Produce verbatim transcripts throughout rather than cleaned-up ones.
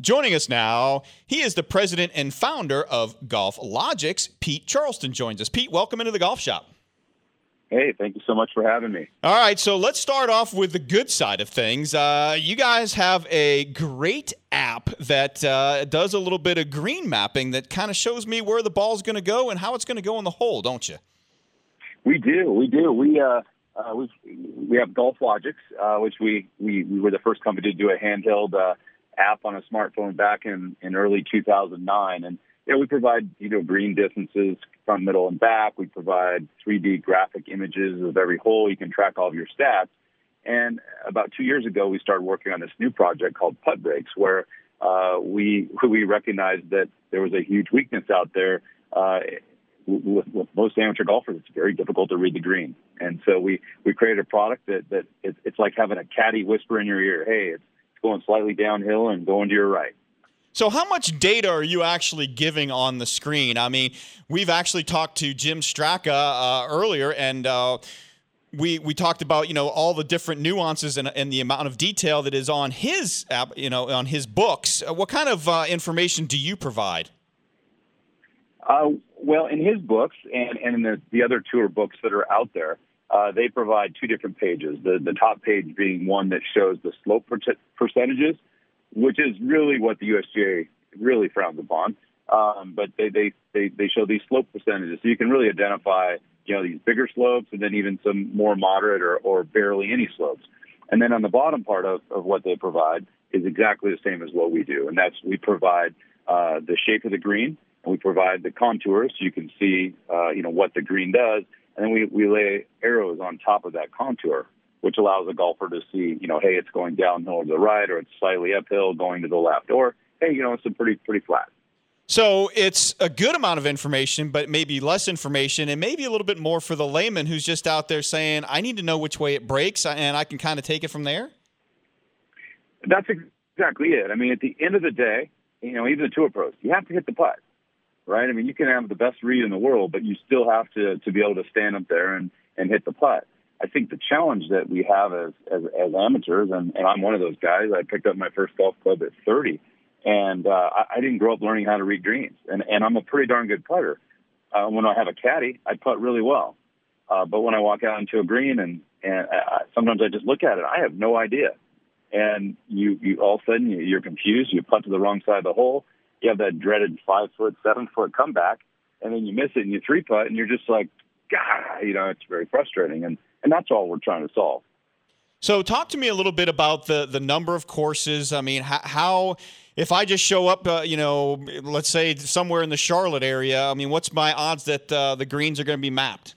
Joining us now, he is the president and founder of GolfLogix. Pete Charleston joins us. Pete, welcome into the golf shop. Hey, thank you so much for having me. All right, so let's start off with the good side of things. Uh, you guys have a great app that uh, does a little bit of green mapping that kind of shows me where the ball's going to go and how it's going to go in the hole, don't you? We do, we do. We uh, uh, we we have GolfLogix, uh, which we, we we were the first company to do a handheld uh, app on a smartphone back in, in early two thousand nine, and you know, we provide you know green distances, front, middle, and back. We provide three D graphic images of every hole. You can track all of your stats. And about two years ago, we started working on this new project called Putt Breaks, where uh, we we recognized that there was a huge weakness out there. Uh, with, with most amateur golfers, it's very difficult to read the green. And so we, we created a product that, that it's, it's like having a caddy whisper in your ear, hey, it's going slightly downhill and going to your right. So how much data are you actually giving on the screen? I mean, we've actually talked to Jim Straka uh, earlier, and uh, we we talked about, you know, all the different nuances and, and the amount of detail that is on his app, you know, on his books. Uh, what kind of uh, information do you provide? Uh, well, in his books and, and in the, the other tour books that are out there, uh, they provide two different pages. The, the top page being one that shows the slope per- percentages, which is really what the U S G A really frowns upon. Um, but they, they, they, they show these slope percentages. So you can really identify, you know, these bigger slopes and then even some more moderate or, or barely any slopes. And then on the bottom part of, of what they provide is exactly the same as what we do. And that's we provide uh, the shape of the green, and we provide the contours so you can see, uh, you know, what the green does. And then we, we lay arrows on top of that contour, which allows a golfer to see, you know, hey, it's going downhill to the right, or it's slightly uphill going to the left, or, hey, you know, it's a pretty, pretty flat. So it's a good amount of information, but maybe less information and maybe a little bit more for the layman who's just out there saying, I need to know which way it breaks, and I can kind of take it from there? That's exactly it. I mean, at the end of the day, you know, even the tour pros, you have to hit the putt, right? I mean, you can have the best read in the world, but you still have to, to be able to stand up there and, and hit the putt. I think the challenge that we have as, as, as amateurs, and, and I'm one of those guys, I picked up my first golf club at thirty, and uh, I, I didn't grow up learning how to read greens, and, and I'm a pretty darn good putter. Uh, when I have a caddy, I putt really well. Uh, but when I walk out into a green, and, and I, sometimes I just look at it, I have no idea. And you, you all of a sudden, you're confused, you putt to the wrong side of the hole, you have that dreaded five-foot, seven-foot comeback, and then you miss it and you three-putt, and you're just like, God, you know, it's very frustrating. And And that's all we're trying to solve. So talk to me a little bit about the, the number of courses. I mean, how, how if I just show up, uh, you know, let's say somewhere in the Charlotte area, I mean, what's my odds that uh, the greens are going to be mapped?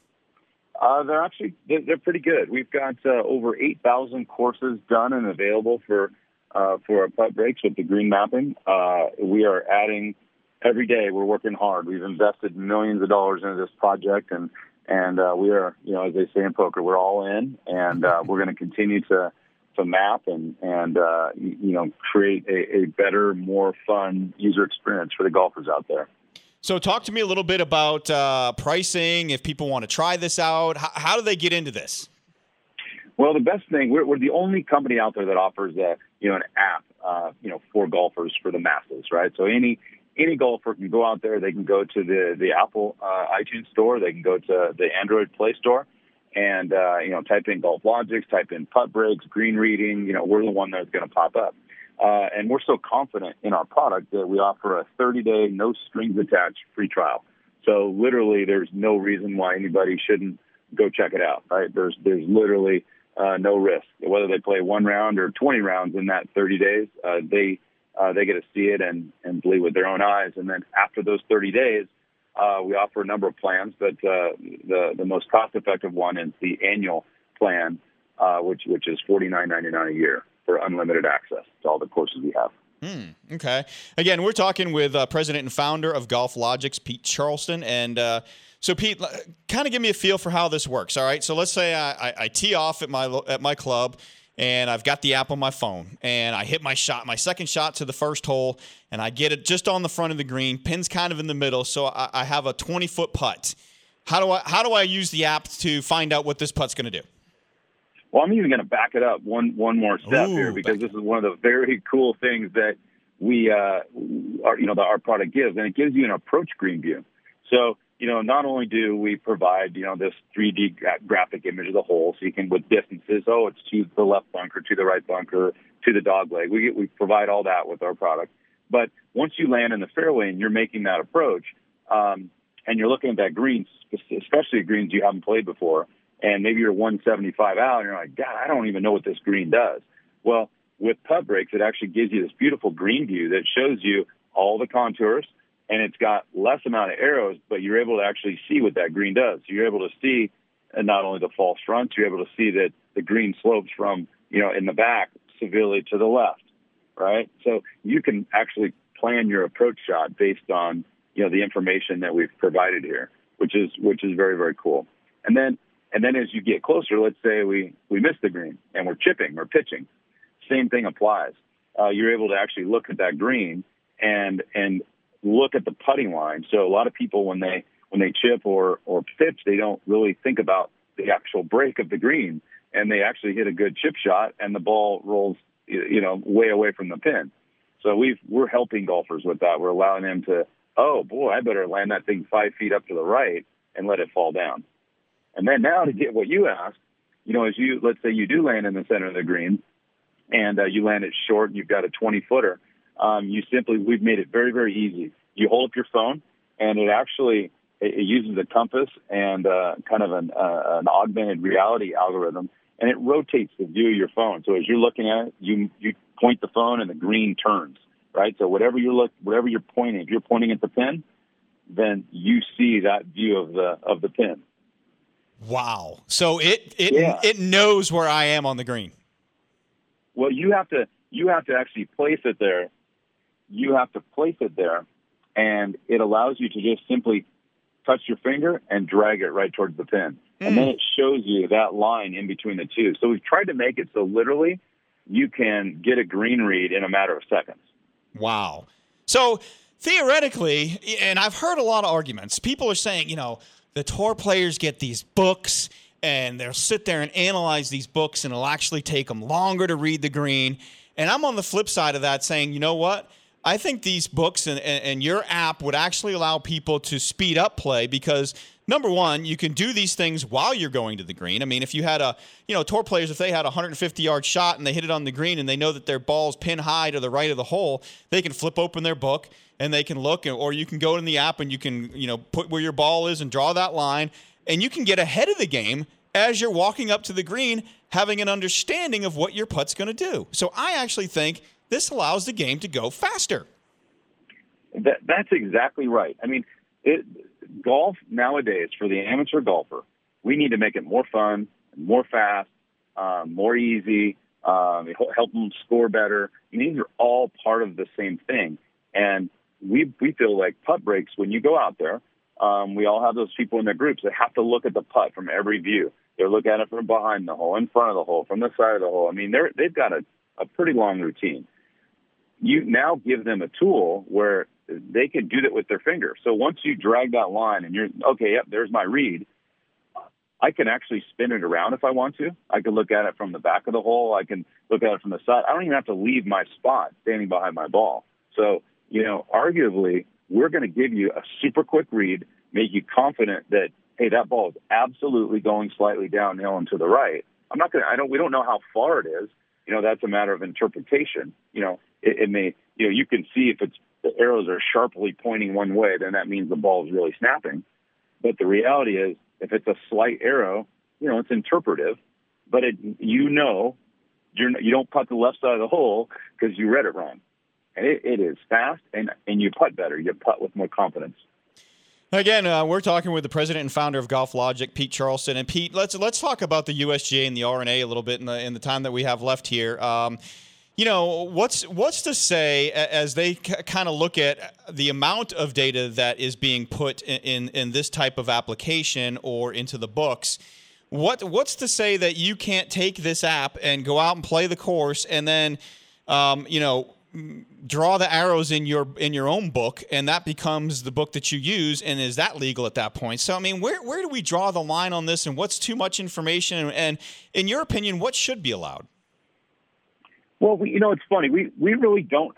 Uh, they're actually, they're, they're pretty good. We've got uh, over eight thousand courses done and available for, uh, for our putt breaks with the green mapping. Uh, we are adding every day. We're working hard. We've invested millions of dollars into this project, and And uh, we are, you know, as they say in poker, we're all in, and uh, we're going to continue to to map and and uh, you know create a, a better, more fun user experience for the golfers out there. So, talk to me a little bit about uh, pricing. If people want to try this out, how, how do they get into this? Well, the best thing, we're, we're the only company out there that offers a you know an app, uh, you know, for golfers for the masses, right? So any. Any golfer can go out there. They can go to the, the Apple uh, iTunes store. They can go to the Android Play Store and, uh, you know, type in GolfLogix, type in putt breaks, green reading. You know, we're the one that's going to pop up. Uh, and we're so confident in our product that we offer a thirty-day, no strings attached free trial. So literally there's no reason why anybody shouldn't go check it out, right? There's, there's literally uh, no risk. Whether they play one round or twenty rounds in that thirty days, uh, they Uh, they get to see it and, and believe with their own eyes. And then after those thirty days, uh, we offer a number of plans, but uh, the, the most cost-effective one is the annual plan, uh, which which is forty-nine ninety-nine a year for unlimited access to all the courses we have. Hmm, okay. Again, we're talking with uh, president and founder of GolfLogix, Pete Charleston. And uh, so, Pete, kind of give me a feel for how this works, all right? So let's say I, I, I tee off at my at my club, and I've got the app on my phone, and I hit my shot, my second shot to the first hole, and I get it just on the front of the green. Pin's kind of in the middle, so I, I have a twenty-foot putt. How do I how do I use the app to find out what this putt's going to do? Well, I'm even going to back it up one one more step Ooh, here, because back this is one of the very cool things that we, uh, our, you know, the, our product gives, and it gives you an approach green view. So, you know, not only do we provide, you know, this three D gra- graphic image of the hole, so you can, with distances, oh, it's to the left bunker, to the right bunker, to the dog leg. We we provide all that with our product. But once you land in the fairway and you're making that approach, um, and you're looking at that green, especially greens you haven't played before, and maybe you're one seventy-five out, and you're like, God, I don't even know what this green does. Well, with Putt Breaks, it actually gives you this beautiful green view that shows you all the contours, and it's got less amount of arrows, but you're able to actually see what that green does. So you're able to see uh, not only the false fronts, you're able to see that the green slopes from, you know, in the back severely to the left, right? So you can actually plan your approach shot based on, you know, the information that we've provided here, which is which is very, very cool. And then and then as you get closer, let's say we, we miss the green and we're chipping or pitching, same thing applies. Uh, you're able to actually look at that green and and look at the putting line. So a lot of people, when they when they chip or or pitch, they don't really think about the actual break of the green, and they actually hit a good chip shot, and the ball rolls, you know, way away from the pin. So we've we're helping golfers with that. We're allowing them to, oh boy, I better land that thing five feet up to the right and let it fall down. And then now to get what you asked, you know, as you let's say you do land in the center of the green, and uh, you land it short, and you've got a twenty footer. Um, you simply, we've made it very, very easy. You hold up your phone, and it actually, it, it uses a compass and uh, kind of an, uh, an augmented reality algorithm, and it rotates the view of your phone. So as you're looking at it, you you point the phone, and the green turns, right? So whatever you look, whatever you're pointing, if you're pointing at the pin, then you see that view of the of the pin. Wow! So it it yeah. it knows where I am on the green. Well, you have to you have to actually place it there. You have to place it there, and it allows you to just simply touch your finger and drag it right towards the pin. Mm. And then it shows you that line in between the two. So we've tried to make it so literally you can get a green read in a matter of seconds. Wow. So theoretically, and I've heard a lot of arguments, people are saying, you know, the tour players get these books, and they'll sit there and analyze these books, and it'll actually take them longer to read the green. And I'm on the flip side of that saying, you know what? I think these books and, and, and your app would actually allow people to speed up play because, number one, you can do these things while you're going to the green. I mean, if you had a, you know, tour players, if they had a one hundred fifty yard shot and they hit it on the green and they know that their ball's pin high to the right of the hole, they can flip open their book and they can look, or you can go in the app and you can, you know, put where your ball is and draw that line, and you can get ahead of the game as you're walking up to the green, having an understanding of what your putt's going to do. So I actually think this allows the game to go faster. That, that's exactly right. I mean, it, golf nowadays, for the amateur golfer, we need to make it more fun, more fast, um, more easy, um, help them score better. I mean, these are all part of the same thing. And we we feel like Putt Breaks, when you go out there, um, we all have those people in their groups that have to look at the putt from every view. They look at it from behind the hole, in front of the hole, from the side of the hole. I mean, they're, they've got a, a pretty long routine. You now give them a tool where they can do that with their finger. So once you drag that line and you're, okay, yep, there's my read, I can actually spin it around if I want to. I can look at it from the back of the hole. I can look at it from the side. I don't even have to leave my spot standing behind my ball. So, you know, arguably, we're going to give you a super quick read, make you confident that, hey, that ball is absolutely going slightly downhill and to the right. I'm not going to, I don't, we don't know how far it is. You know, that's a matter of interpretation. You know, it, it may, you know, you can see if it's, the arrows are sharply pointing one way, then that means the ball is really snapping. But the reality is, if it's a slight arrow, you know, it's interpretive, but it, you know, you're, you don't putt the left side of the hole because you read it wrong. And it, it is fast, and, and you putt better. You putt with more confidence. Again, uh, we're talking with the president and founder of GolfLogic, Pete Charleston. And Pete, let's let's talk about the U S G A and the R N A a little bit in the in the time that we have left here. Um, you know, what's what's to say as they c- kind of look at the amount of data that is being put in, in in this type of application or into the books? What what's to say that you can't take this app and go out and play the course and then, um, you know, draw the arrows in your in your own book, and that becomes the book that you use, and is that legal at that point? So, I mean, where where do we draw the line on this, and what's too much information, and, and in your opinion, what should be allowed? Well, we, you know, it's funny. We we really don't have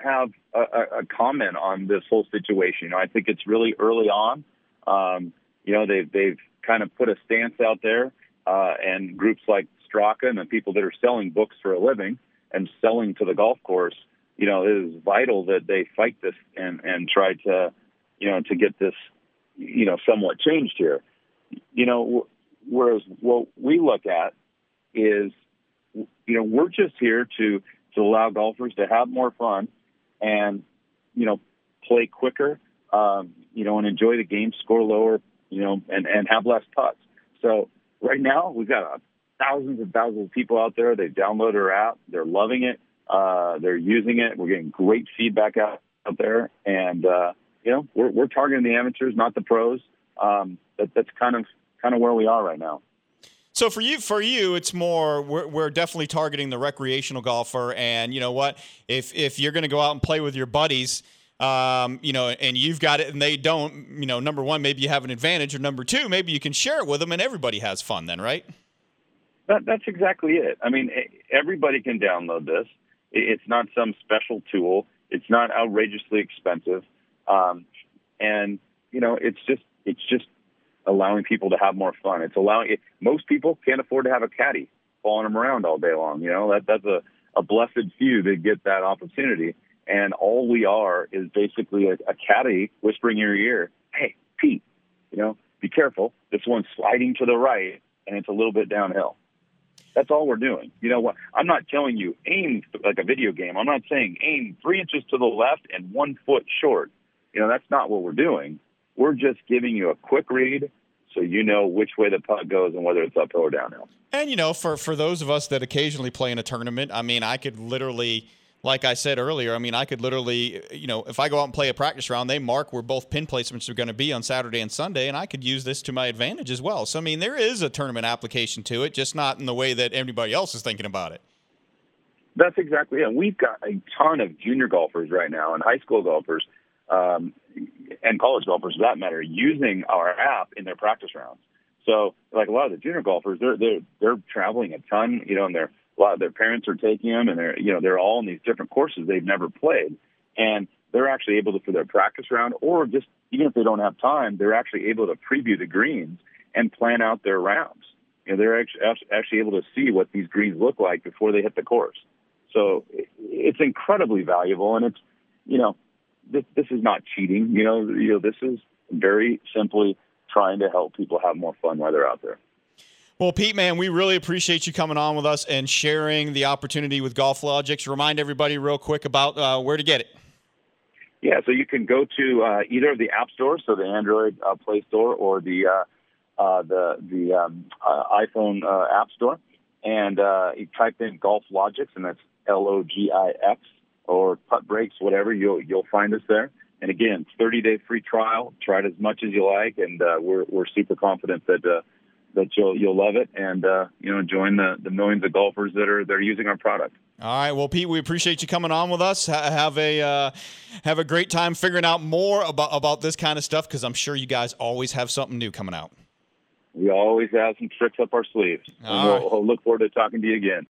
a, a comment on this whole situation. You know, I think it's really early on. Um, you know, they've they've kind of put a stance out there, uh, and groups like Straka and the people that are selling books for a living and selling to the golf course. You know, it is vital that they fight this and and try to, you know, to get this, you know, somewhat changed here. You know, whereas what we look at is, you know, we're just here to to allow golfers to have more fun and, you know, play quicker, um, you know, and enjoy the game, score lower, you know, and, and have less putts. So right now we've got uh, thousands and thousands of people out there. They've downloaded our app. They're loving it. Uh, they're using it. We're getting great feedback out, out there. And, uh, you know, we're, we're targeting the amateurs, not the pros. Um, that, that's kind of kind of where we are right now. So for you, for you, it's more we're, we're definitely targeting the recreational golfer, and you know what? If if you're going to go out and play with your buddies, um, you know, and you've got it and they don't, you know, number one, maybe you have an advantage, or number two, maybe you can share it with them, and everybody has fun then, right? That, that's exactly it. I mean, everybody can download this. It's not some special tool. It's not outrageously expensive, um, and you know, it's just it's just. allowing people to have more fun. It's allowing it. Most people can't afford to have a caddy following them around all day long. You know, that that's a, a blessed few that get that opportunity. And all we are is basically a, a caddy whispering in your ear, "Hey, Pete, you know, be careful. This one's sliding to the right and it's a little bit downhill." That's all we're doing. You know what? I'm not telling you aim like a video game. I'm not saying aim three inches to the left and one foot short. You know, that's not what we're doing. We're just giving you a quick read so you know which way the putt goes and whether it's uphill or downhill. And, you know, for, for those of us that occasionally play in a tournament, I mean, I could literally, like I said earlier, I mean, I could literally, you know, if I go out and play a practice round, they mark where both pin placements are going to be on Saturday and Sunday, and I could use this to my advantage as well. So, I mean, there is a tournament application to it, just not in the way that everybody else is thinking about it. That's exactly it. We've got a ton of junior golfers right now and high school golfers, um, and college golfers for that matter, using our app in their practice rounds. So like a lot of the junior golfers, they're, they're, they're traveling a ton, you know, and they're, a lot of their parents are taking them, and they're, you know, they're all in these different courses they've never played. And they're actually able to, for their practice round, or just even if they don't have time, they're actually able to preview the greens and plan out their rounds. You know, they're actually, actually able to see what these greens look like before they hit the course. So it's incredibly valuable, and it's, you know, this, this is not cheating. You know, you know, this is very simply trying to help people have more fun while they're out there. Well, Pete, man, we really appreciate you coming on with us and sharing the opportunity with GolfLogix. Remind everybody real quick about uh, where to get it. Yeah, so you can go to uh, either of the app stores, so the Android uh, Play Store or the uh, uh, the the um, uh, iPhone uh, App Store, and uh, you type in GolfLogix, and that's L O G I X, or Putt Breaks, whatever, you'll you'll find us there. And again, thirty-day free trial. Try it as much as you like, and uh, we're we're super confident that uh, that you'll you'll love it, and uh, you know, join the, the millions of golfers that are that are using our product. All right, well, Pete, we appreciate you coming on with us. Ha- have a uh, have a great time figuring out more about about this kind of stuff, because I'm sure you guys always have something new coming out. We always have some tricks up our sleeves. All and we'll, right. we'll look forward to talking to you again.